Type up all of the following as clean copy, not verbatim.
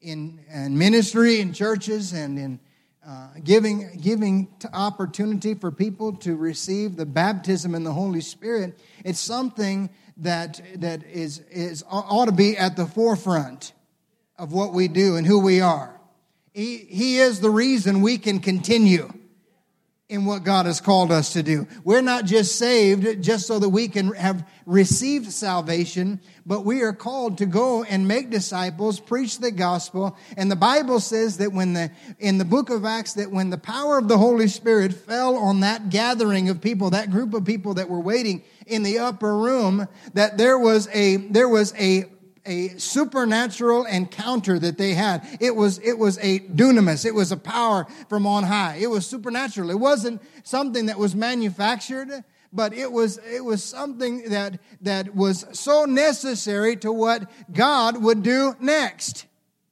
in ministry, in churches, and in giving opportunity for people to receive the baptism in the Holy Spirit. It's something that ought to be at the forefront of what we do and who we are. He is the reason we can continue in what God has called us to do. We're not just saved just so that we can have received salvation, but we are called to go and make disciples, preach the gospel. And the Bible says that in the book of Acts, that when the power of the Holy Spirit fell on that gathering of people, that group of people that were waiting in the upper room, that there was a supernatural encounter that they had. It was a dunamis. It was a power from on high. It was supernatural. It wasn't something that was manufactured, but it was something that was so necessary to what God would do next.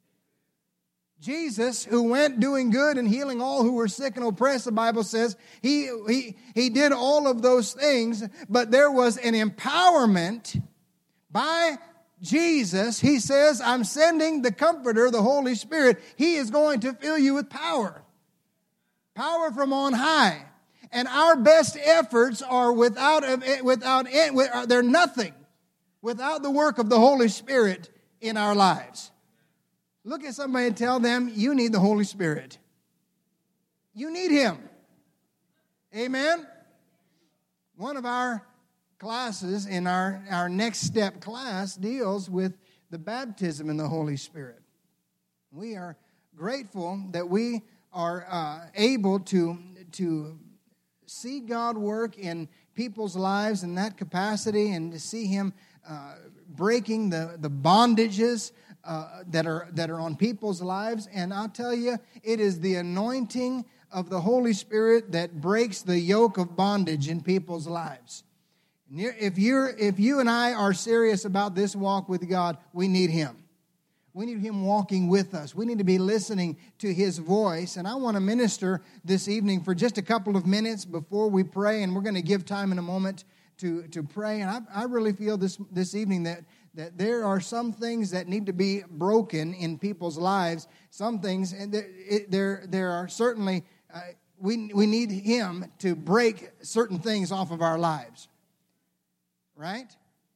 Jesus, who went doing good and healing all who were sick and oppressed, the Bible says, he did all of those things, but there was an empowerment by Jesus. He says, I'm sending the Comforter, the Holy Spirit. He is going to fill you with power. Power from on high. And our best efforts are they're nothing without the work of the Holy Spirit in our lives. Look at somebody and tell them, you need the Holy Spirit. You need Him. Amen? One of our classes in our Next Step class deals with the baptism in the Holy Spirit. We are grateful that we are able to see God work in people's lives in that capacity, and to see Him breaking the bondages that are on people's lives. And I'll tell you, it is the anointing of the Holy Spirit that breaks the yoke of bondage in people's lives. If you and I are serious about this walk with God, we need Him. We need Him walking with us. We need to be listening to His voice. And I want to minister this evening for just a couple of minutes before we pray. And we're going to give time in a moment to pray. And I really feel this evening that there are some things that need to be broken in people's lives. Some things, and there are certainly, we need Him to break certain things off of our lives. Right?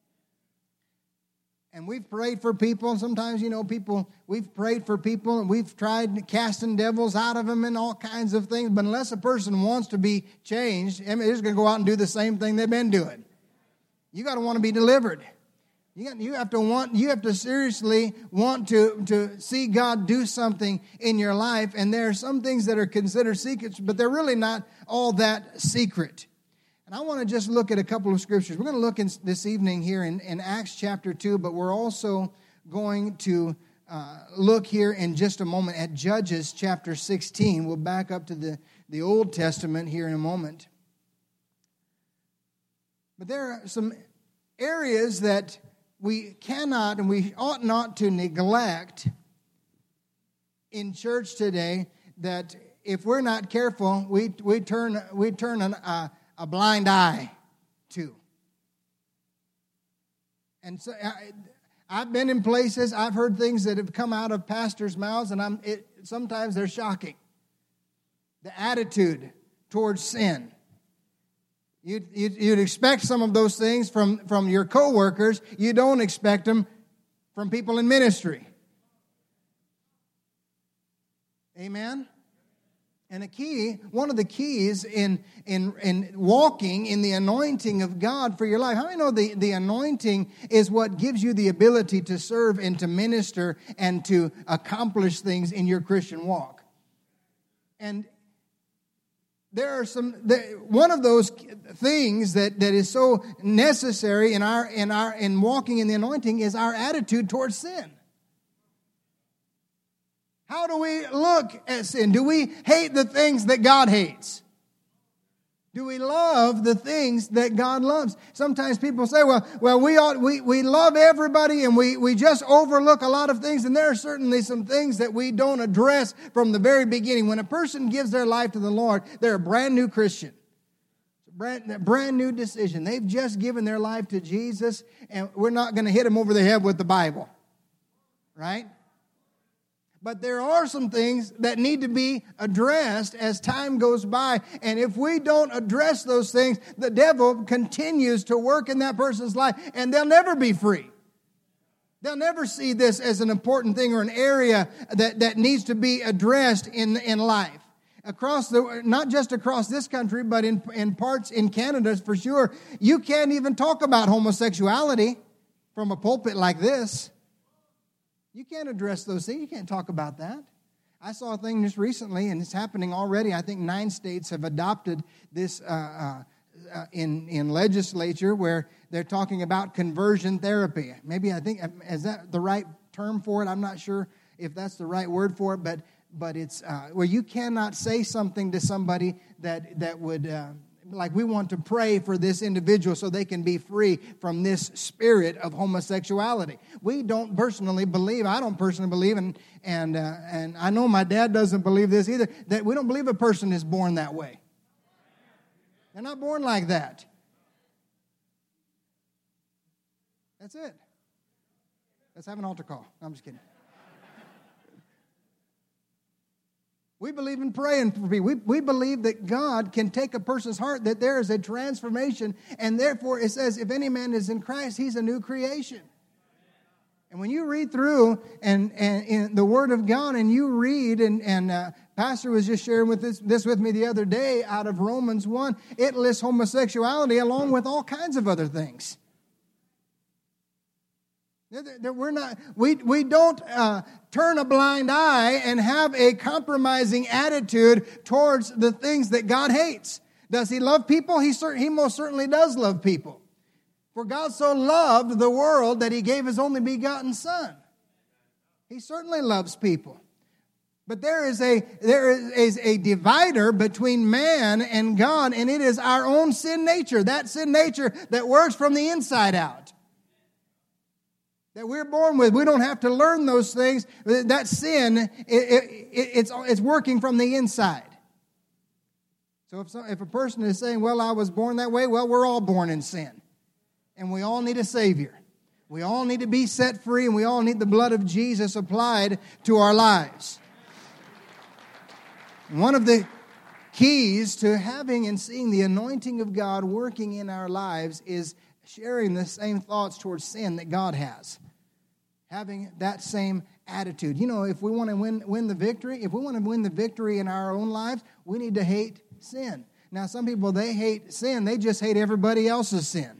And we've prayed for people, and sometimes, we've prayed for people, and we've tried casting devils out of them and all kinds of things. But unless a person wants to be changed, they're just going to go out and do the same thing they've been doing. You got to want to be delivered. You have to seriously want to see God do something in your life. And there are some things that are considered secrets, but they're really not all that secret. And I want to just look at a couple of scriptures. We're going to look this evening here in Acts chapter 2, but we're also going to look here in just a moment at Judges chapter 16. We'll back up to the Old Testament here in a moment. But there are some areas that we cannot and we ought not to neglect in church today, that if we're not careful, we turn a blind eye to. And so I've been in places, I've heard things that have come out of pastors' mouths, and sometimes they're shocking. The attitude towards sin. You'd expect some of those things from your coworkers. You don't expect them from people in ministry. Amen? And one of the keys in walking in the anointing of God for your life. How many know the anointing is what gives you the ability to serve and to minister and to accomplish things in your Christian walk? And there are one of those things that is so necessary in walking in the anointing is our attitude towards sin. How do we look at sin? Do we hate the things that God hates? Do we love the things that God loves? Sometimes people say, well, we love everybody and we just overlook a lot of things. And there are certainly some things that we don't address from the very beginning. When a person gives their life to the Lord, they're a brand new Christian. Brand new decision. They've just given their life to Jesus, and we're not going to hit them over the head with the Bible. Right? But there are some things that need to be addressed as time goes by. And if we don't address those things, the devil continues to work in that person's life, and they'll never be free. They'll never see this as an important thing or an area that needs to be addressed in life. Not just across this country, but in parts in Canada for sure, you can't even talk about homosexuality from a pulpit like this. You can't address those things. You can't talk about that. I saw a thing just recently, and it's happening already. I think 9 states have adopted this in legislature where they're talking about conversion therapy. Maybe is that the right term for it? I'm not sure if that's the right word for it, but it's where you cannot say something to somebody that would. Like we want to pray for this individual so they can be free from this spirit of homosexuality. We don't personally believe, I don't personally believe, and I know my dad doesn't believe this either, that we don't believe a person is born that way. They're not born like that. That's it. Let's have an altar call. No, I'm just kidding. We believe in praying for people. We believe that God can take a person's heart, that there is a transformation, and therefore it says, if any man is in Christ, he's a new creation. And when you read through and in the Word of God, and you read, and Pastor was just sharing with this with me the other day out of Romans 1, it lists homosexuality along with all kinds of other things. We don't turn a blind eye and have a compromising attitude towards the things that God hates. Does He love people? He most certainly does love people. For God so loved the world that He gave His only begotten Son. He certainly loves people. But there is a divider between man and God, and it is our own sin nature, that sin nature that works from the inside out. That we're born with. We don't have to learn those things. That sin, it's working from the inside. So if a person is saying, well, I was born that way, well, we're all born in sin. And we all need a Savior. We all need to be set free, and we all need the blood of Jesus applied to our lives. One of the keys to having and seeing the anointing of God working in our lives is sharing the same thoughts towards sin that God has. Having that same attitude. You know, if we want to win the victory, if we want to win the victory in our own lives, we need to hate sin. Now, some people, they hate sin. They just hate everybody else's sin.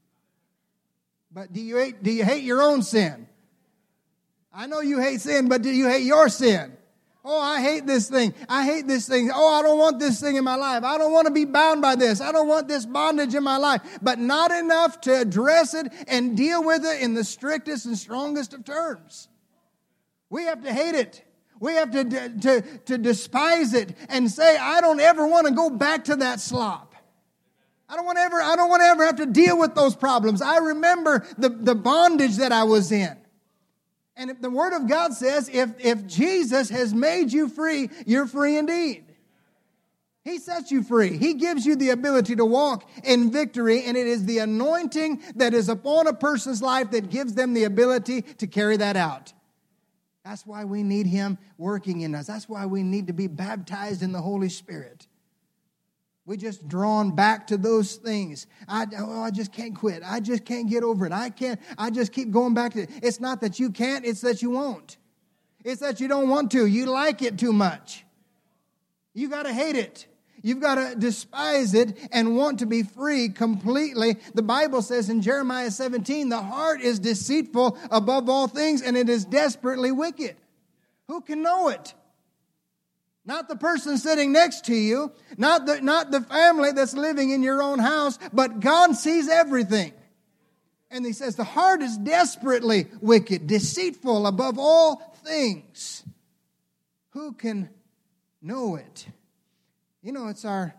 But do you hate your own sin? I know you hate sin, but do you hate your sin? Oh, I hate this thing. I hate this thing. Oh, I don't want this thing in my life. I don't want to be bound by this. I don't want this bondage in my life. But not enough to address it and deal with it in the strictest and strongest of terms. We have to hate it. We have to despise it and say, I don't ever want to go back to that slop. I don't want to ever have to deal with those problems. I remember the bondage that I was in. And if the Word of God says, if Jesus has made you free, you're free indeed. He sets you free. He gives you the ability to walk in victory, and it is the anointing that is upon a person's life that gives them the ability to carry that out. That's why we need Him working in us. That's why we need to be baptized in the Holy Spirit. We're just drawn back to those things. I just can't quit. I just can't get over it. I just keep going back to it. It's not that you can't, it's that you won't. It's that you don't want to. You like it too much. You got to hate it. You've got to despise it and want to be free completely. The Bible says in Jeremiah 17, the heart is deceitful above all things, and it is desperately wicked. Who can know it? Not the person sitting next to you, not the family that's living in your own house, but God sees everything. And He says the heart is desperately wicked, deceitful above all things. Who can know it? You know, it's our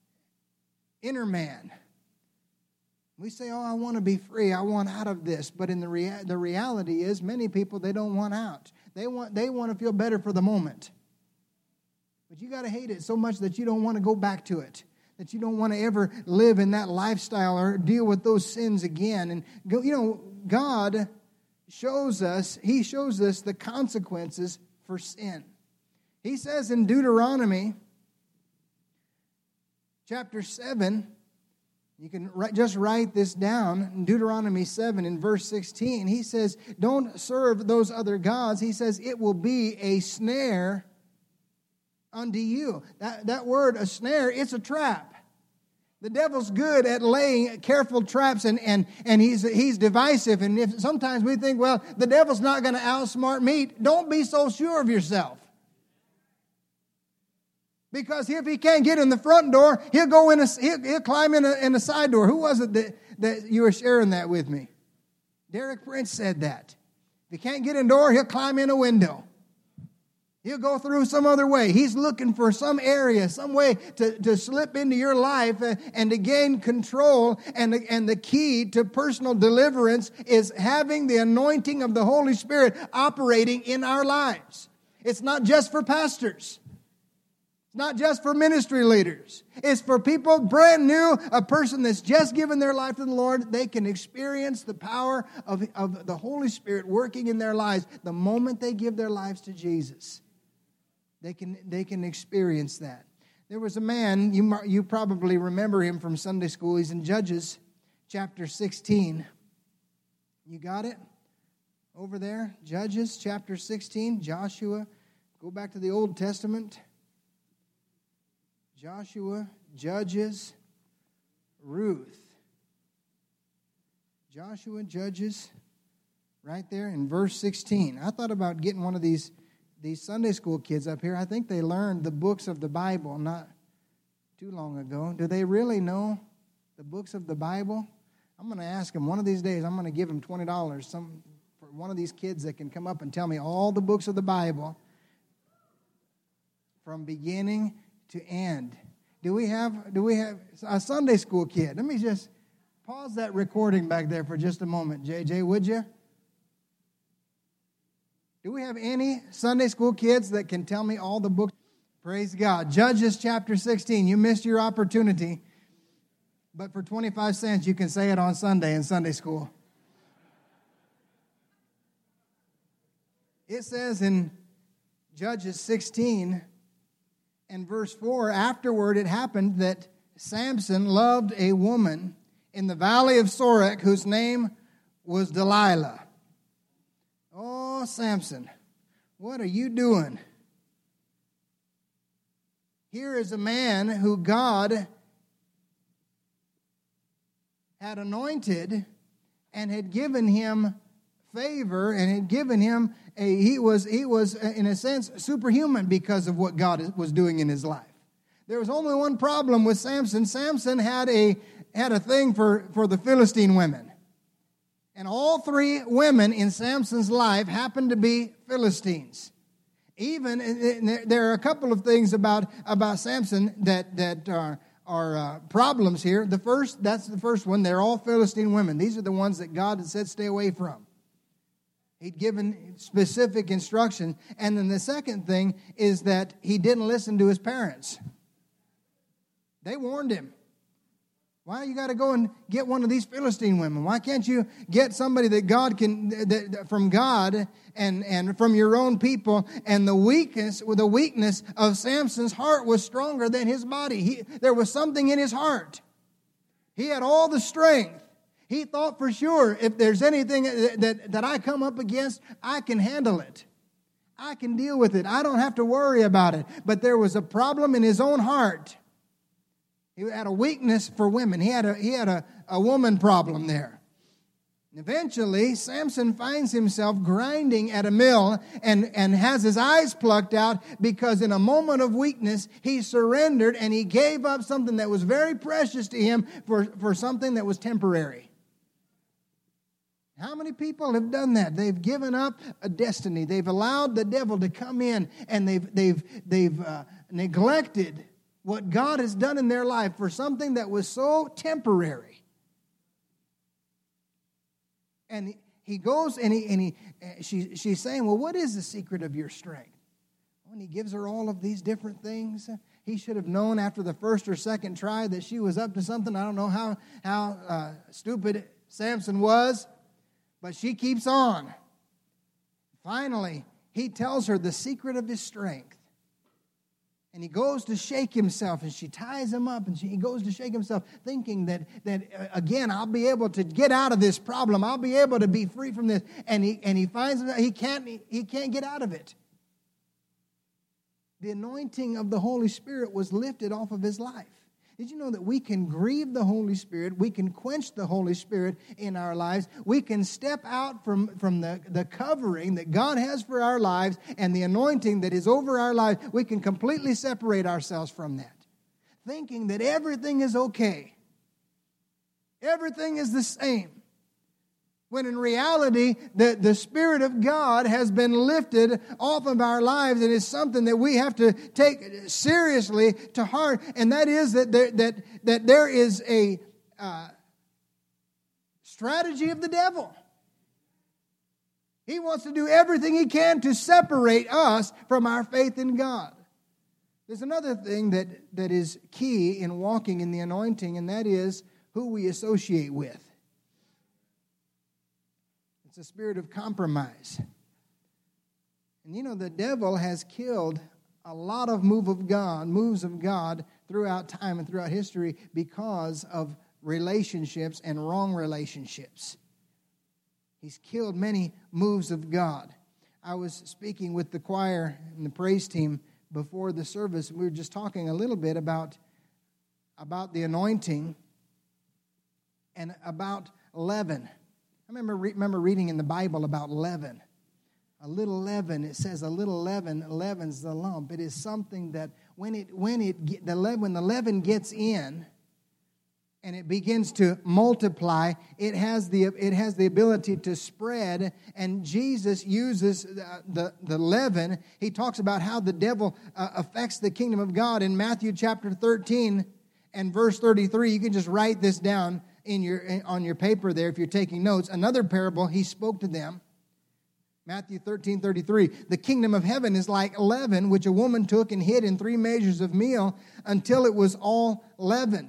inner man. We say, oh, I want to be free. I want out of this. But in the reality is many people, they don't want out. They want to feel better for the moment. But you got to hate it so much that you don't want to go back to it. That you don't want to ever live in that lifestyle or deal with those sins again. And, God shows us, He shows us the consequences for sin. He says in Deuteronomy chapter 7, you can just write this down, in Deuteronomy 7 in verse 16, he says, don't serve those other gods. He says, it will be a snare unto you. That word, a snare, it's a trap. The devil's good at laying careful traps, and he's divisive. And if sometimes we think, well, the devil's not going to outsmart me, don't be so sure of yourself. Because if he can't get in the front door, he'll climb in a side door. Who was it that you were sharing that with me? Derek Prince said that. If he can't get in the door, he'll climb in a window. He'll go through some other way. He's looking for some area, some way to slip into your life and to gain control. And the key to personal deliverance is having the anointing of the Holy Spirit operating in our lives. It's not just for pastors. Not just for ministry leaders. It's for people brand new, a person that's just given their life to the Lord. They can experience the power of the Holy Spirit working in their lives the moment they give their lives to Jesus. They can experience that. There was a man, you probably remember him from Sunday school. He's in Judges chapter 16. You got it? Over there? Judges chapter 16, Joshua. Go back to the Old Testament. Joshua, Judges, Ruth. Joshua, Judges, right there in verse 16. I thought about getting one of these Sunday school kids up here. I think they learned the books of the Bible not too long ago. Do they really know the books of the Bible? I'm going to ask them one of these days. I'm going to give them $20 for one of these kids that can come up and tell me all the books of the Bible from beginning to end. Do we have a Sunday school kid? Let me just pause that recording back there for just a moment, JJ, would you? Do we have any Sunday school kids that can tell me all the books? Praise God. Judges chapter 16. You missed your opportunity, but for 25 cents you can say it on Sunday in Sunday school. It says in Judges 16 and verse 4, afterward it happened that Samson loved a woman in the valley of Sorek whose name was Delilah. Oh, Samson, what are you doing? Here is a man who God had anointed and had given him favor and had given him he was in a sense superhuman because of what God was doing in his life. There was only one problem with Samson. Samson had a thing for the Philistine women. And all three women in Samson's life happened to be Philistines. Even there are a couple of things about Samson that are problems here. That's the first one. They're all Philistine women. These are the ones that God had said stay away from. He'd given specific instruction. And then the second thing is that he didn't listen to his parents. They warned him. Why you got to go and get one of these Philistine women? Why can't you get somebody from God and from your own people? And the weakness of Samson's heart was stronger than his body. There was something in his heart. He had all the strength. He thought for sure, if there's anything that I come up against, I can handle it. I can deal with it. I don't have to worry about it. But there was a problem in his own heart. He had a weakness for women. He had a woman problem there. Eventually, Samson finds himself grinding at a mill and has his eyes plucked out because in a moment of weakness, he surrendered and he gave up something that was very precious to him for something that was temporary. How many people have done that? They've given up a destiny. They've allowed the devil to come in and they've neglected what God has done in their life for something that was so temporary. And he goes and she's saying, well, what is the secret of your strength? When he gives her all of these different things, he should have known after the first or second try that she was up to something. I don't know how stupid Samson was, but she keeps on. Finally, he tells her the secret of his strength. And he goes to shake himself, and she ties him up, and he goes to shake himself, thinking that again, I'll be able to get out of this problem. I'll be able to be free from this. And he finds that he can't get out of it. The anointing of the Holy Spirit was lifted off of his life. Did you know that we can grieve the Holy Spirit? We can quench the Holy Spirit in our lives. We can step out from the covering that God has for our lives and the anointing that is over our lives. We can completely separate ourselves from that, thinking that everything is okay. Everything is the same. When in reality, the Spirit of God has been lifted off of our lives, and it's something that we have to take seriously to heart, and that is that there is a strategy of the devil. He wants to do everything he can to separate us from our faith in God. There's another thing that is key in walking in the anointing, and that is who we associate with. It's a spirit of compromise. And you know, the devil has killed a lot of moves of God throughout time and throughout history because of relationships and wrong relationships. He's killed many moves of God. I was speaking with the choir and the praise team before the service. We were just talking a little bit about the anointing and about leaven. I remember reading in the Bible about leaven. A little leaven, it says a little leaven leavens the lump. It is something that when the leaven gets in and it begins to multiply, it has the ability to spread. And Jesus uses the leaven. He talks about how the devil affects the kingdom of God in Matthew chapter 13 and verse 33. You can just write this down on your paper there if you're taking notes. Another parable he spoke to them. Matthew 13:33. The kingdom of heaven is like leaven, which a woman took and hid in 3 measures of meal until it was all leavened.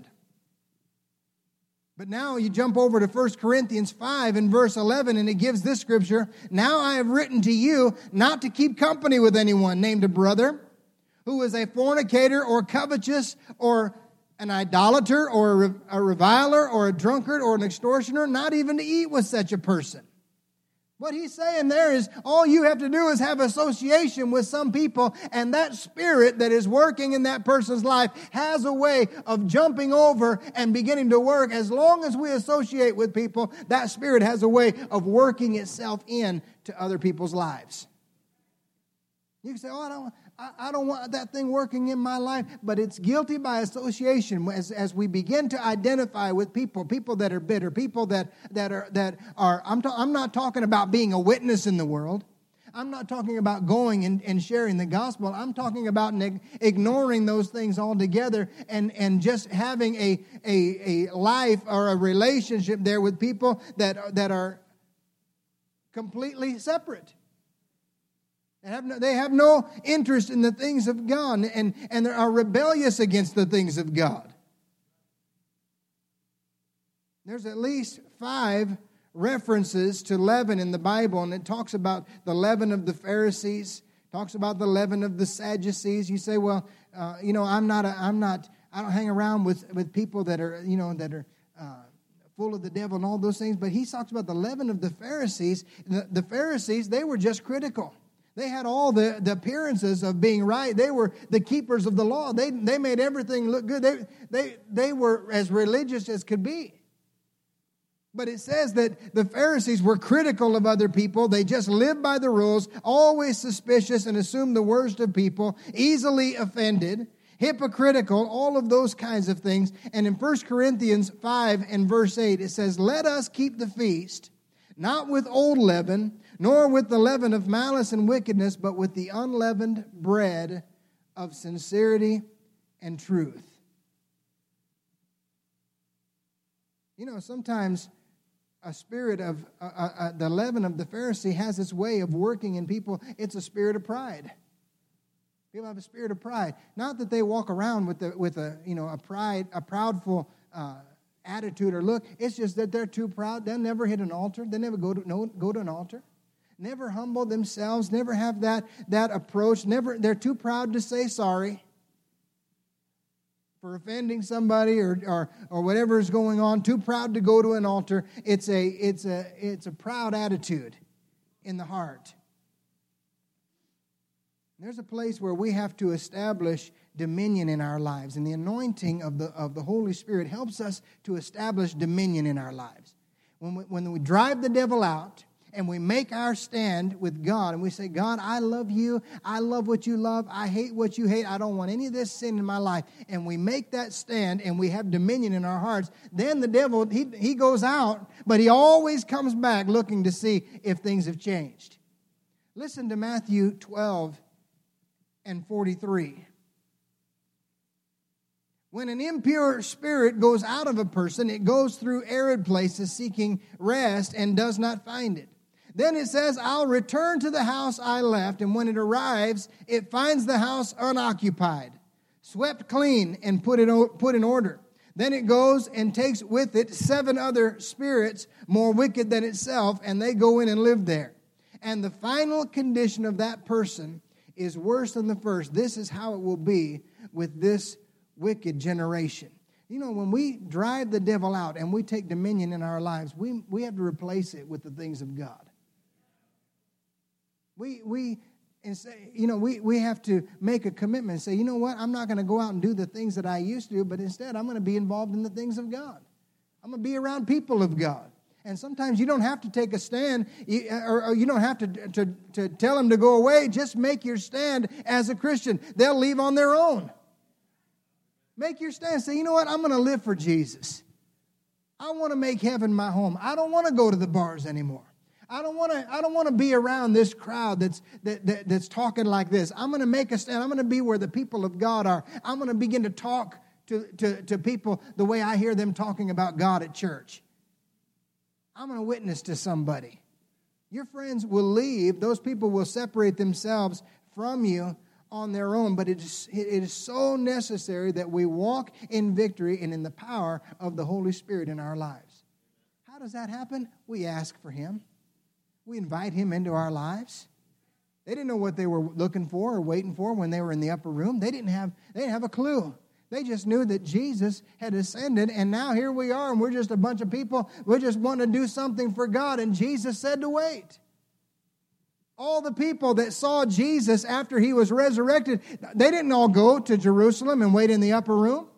But now you jump over to 1 Corinthians 5 and verse 11, and it gives this scripture. Now I have written to you not to keep company with anyone named a brother who is a fornicator or covetous or an idolater or a reviler or a drunkard or an extortioner, not even to eat with such a person. What he's saying there is all you have to do is have association with some people, and that spirit that is working in that person's life has a way of jumping over and beginning to work. As long as we associate with people, that spirit has a way of working itself in to other people's lives. You can say, I don't want that thing working in my life, but it's guilty by association as we begin to identify with people that are bitter, people that are. I'm not talking about being a witness in the world. I'm not talking about going and sharing the gospel. I'm talking about ignoring those things altogether and just having a life or a relationship there with people that are completely separate. They have no interest in the things of God and they are rebellious against the things of God. There's at least 5 references to leaven in the Bible, and it talks about the leaven of the Pharisees, talks about the leaven of the Sadducees. You say, well, I don't hang around with people that are full of the devil and all those things. But he talks about the leaven of the Pharisees. The Pharisees, they were just critical. They had all the appearances of being right. They were the keepers of the law. They made everything look good. They were as religious as could be. But it says that the Pharisees were critical of other people. They just lived by the rules, always suspicious and assumed the worst of people, easily offended, hypocritical, all of those kinds of things. And in 1 Corinthians 5 and verse 8, it says, let us keep the feast, not with old leaven, nor with the leaven of malice and wickedness, but with the unleavened bread of sincerity and truth. You know, sometimes a spirit of the leaven of the Pharisee has its way of working in people. It's a spirit of pride. People have a spirit of pride. Not that they walk around with a proudful attitude or look. It's just that they're too proud. They'll never hit an altar. They never go to an altar. never humble themselves, never have that approach, they're too proud to say sorry for offending somebody or whatever is going on, too proud to go to an altar. It's a proud attitude in the heart. There's a place where we have to establish dominion in our lives, and the anointing of the Holy Spirit helps us to establish dominion in our lives. When we drive the devil out and we make our stand with God and we say, God, I love you. I love what you love. I hate what you hate. I don't want any of this sin in my life. And we make that stand and we have dominion in our hearts. Then the devil, he goes out, but he always comes back looking to see if things have changed. Listen to Matthew 12 and 43. When an impure spirit goes out of a person, it goes through arid places seeking rest and does not find it. Then it says, I'll return to the house I left, and when it arrives, it finds the house unoccupied, swept clean and put in order. Then it goes and takes with it 7 other spirits more wicked than itself, and they go in and live there. And the final condition of that person is worse than the first. This is how it will be with this wicked generation. You know, when we drive the devil out and we take dominion in our lives, we have to replace it with the things of God. We have to make a commitment and say, you know what, I'm not going to go out and do the things that I used to do, but instead I'm going to be involved in the things of God. I'm going to be around people of God. And sometimes you don't have to take a stand, or you don't have to tell them to go away. Just make your stand as a Christian. They'll leave on their own. Make your stand. Say, you know what? I'm going to live for Jesus. I want to make heaven my home. I don't want to go to the bars anymore. I don't want to be around this crowd that's talking like this. I'm going to make a stand. I'm going to be where the people of God are. I'm going to begin to talk to people the way I hear them talking about God at church. I'm going to witness to somebody. Your friends will leave. Those people will separate themselves from you on their own, but it is so necessary that we walk in victory and in the power of the Holy Spirit in our lives. How does that happen? We ask for Him. We invite Him into our lives. They didn't know what they were looking for or waiting for when they were in the upper room. They didn't have a clue. They just knew that Jesus had ascended, and now here we are, and we're just a bunch of people. We just want to do something for God, and Jesus said to wait. All the people that saw Jesus after He was resurrected, they didn't all go to Jerusalem and wait in the upper room.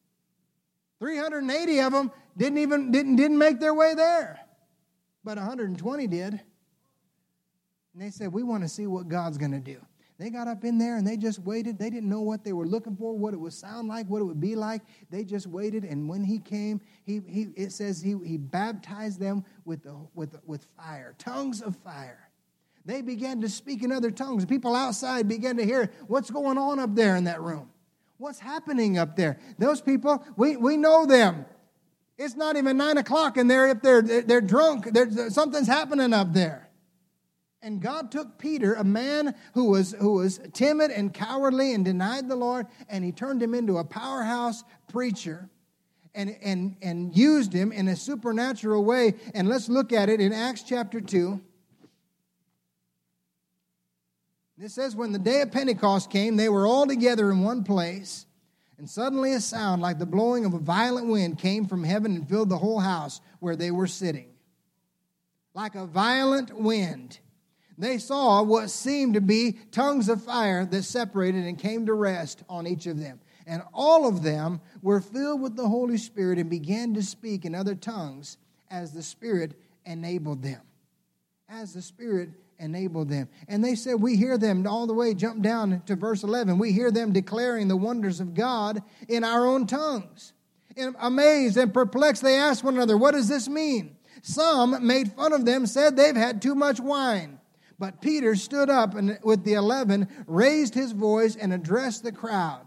380 of them didn't make their way there, but 120 did. And they said, we want to see what God's going to do. They got up in there and they just waited. They didn't know what they were looking for, what it would sound like, what it would be like. They just waited, and when He came, it says he baptized them with fire, tongues of fire. They began to speak in other tongues. People outside began to hear what's going on up there in that room. What's happening up there? Those people, we know them. It's not even 9 o'clock and they're up there. They're drunk. Something's happening up there. And God took Peter, a man who was timid and cowardly and denied the Lord, and He turned him into a powerhouse preacher and used him in a supernatural way. And let's look at it in Acts chapter 2. It says, when the day of Pentecost came, they were all together in one place, and suddenly a sound like the blowing of a violent wind came from heaven and filled the whole house where they were sitting. Like a violent wind. They saw what seemed to be tongues of fire that separated and came to rest on each of them. And all of them were filled with the Holy Spirit and began to speak in other tongues as the Spirit enabled them. As the Spirit enabled them. And they said, we hear them all the way, jump down to verse 11. We hear them declaring the wonders of God in our own tongues. And amazed and perplexed, they asked one another, what does this mean? Some made fun of them, said they've had too much wine. But Peter stood up and with the 11 raised his voice and addressed the crowd.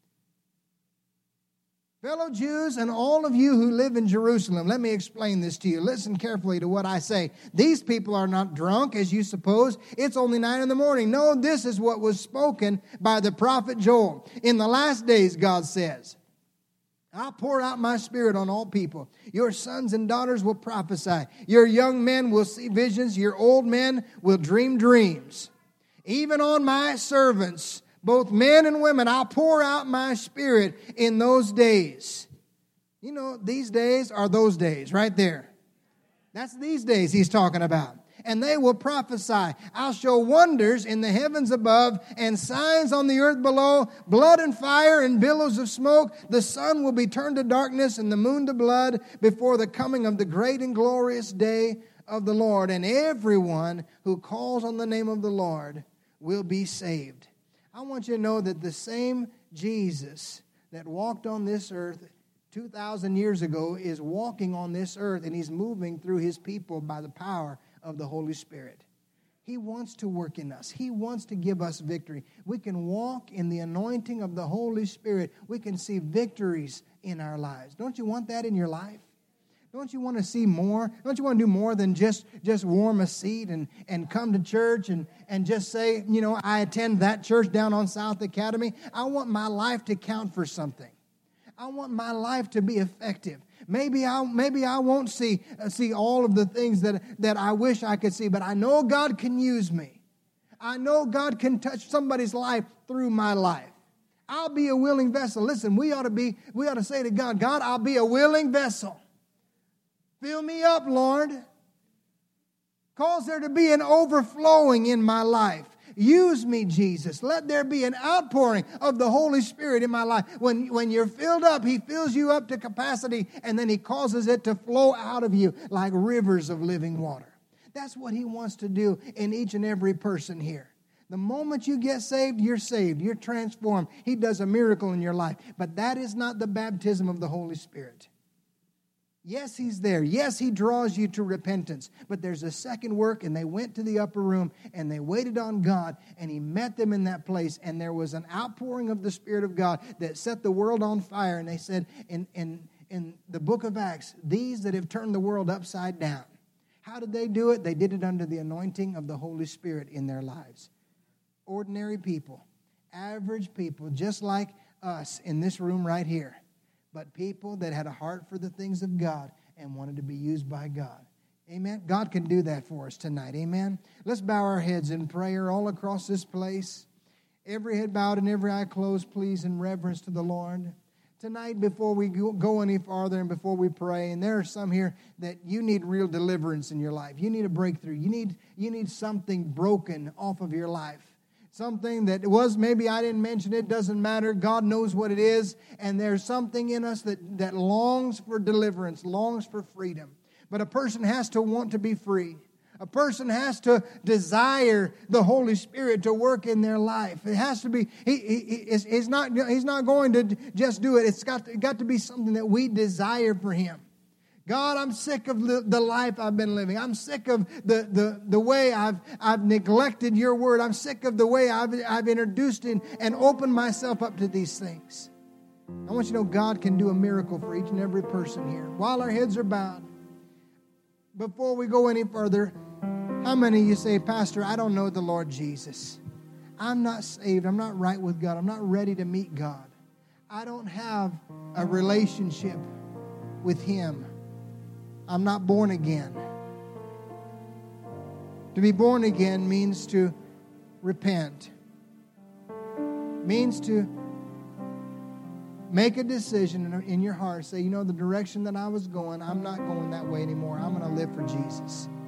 Fellow Jews and all of you who live in Jerusalem, let me explain this to you. Listen carefully to what I say. These people are not drunk, as you suppose. It's only 9 in the morning. No, this is what was spoken by the prophet Joel. In the last days, God says, I'll pour out my Spirit on all people. Your sons and daughters will prophesy. Your young men will see visions. Your old men will dream dreams. Even on my servants, both men and women, I'll pour out my Spirit in those days. You know, these days are those days right there. That's these days he's talking about. And they will prophesy. I'll show wonders in the heavens above and signs on the earth below, blood and fire and billows of smoke. The sun will be turned to darkness and the moon to blood before the coming of the great and glorious day of the Lord. And everyone who calls on the name of the Lord will be saved. I want you to know that the same Jesus that walked on this earth 2,000 years ago is walking on this earth, and he's moving through his people by the power of the Holy Spirit. He wants to work in us. He wants to give us victory. We can walk in the anointing of the Holy Spirit. We can see victories in our lives. Don't you want that in your life? Don't you want to see more? Don't you want to do more than just warm a seat and come to church and just say, you know, I attend that church down on South Academy? I want my life to count for something. I want my life to be effective. Maybe I won't see all of the things that I wish I could see, but I know God can use me. I know God can touch somebody's life through my life. I'll be a willing vessel. Listen, we ought to say to God, God, I'll be a willing vessel. Fill me up, Lord. Cause there to be an overflowing in my life. Use me, Jesus. Let there be an outpouring of the Holy Spirit in my life. When you're filled up, He fills you up to capacity, and then He causes it to flow out of you like rivers of living water. That's what He wants to do in each and every person here. The moment you get saved, you're saved. You're transformed. He does a miracle in your life. But that is not the baptism of the Holy Spirit. Yes, He's there. Yes, He draws you to repentance. But there's a second work, and they went to the upper room, and they waited on God, and He met them in that place, and there was an outpouring of the Spirit of God that set the world on fire. And they said in the book of Acts, these that have turned the world upside down. How did they do it? They did it under the anointing of the Holy Spirit in their lives. Ordinary people, average people, just like us in this room right here. But people that had a heart for the things of God and wanted to be used by God. Amen. God can do that for us tonight. Amen. Let's bow our heads in prayer all across this place. Every head bowed and every eye closed, please, in reverence to the Lord. Tonight, before we go any farther and before we pray, and there are some here that you need real deliverance in your life. You need a breakthrough. You need something broken off of your life. Something that was, maybe I didn't mention it, doesn't matter. God knows what it is. And there's something in us that longs for deliverance, longs for freedom. But a person has to want to be free. A person has to desire the Holy Spirit to work in their life. It has to be, he's not going to just do it. It's got to be something that we desire for Him. God, I'm sick of the life I've been living. I'm sick of the way I've neglected your word. I'm sick of the way I've introduced and opened myself up to these things. I want you to know God can do a miracle for each and every person here. While our heads are bowed, before we go any further, how many of you say, Pastor, I don't know the Lord Jesus. I'm not saved. I'm not right with God. I'm not ready to meet God. I don't have a relationship with Him. I'm not born again. To be born again means to repent. Means to make a decision in your heart. Say, you know, the direction that I was going, I'm not going that way anymore. I'm going to live for Jesus.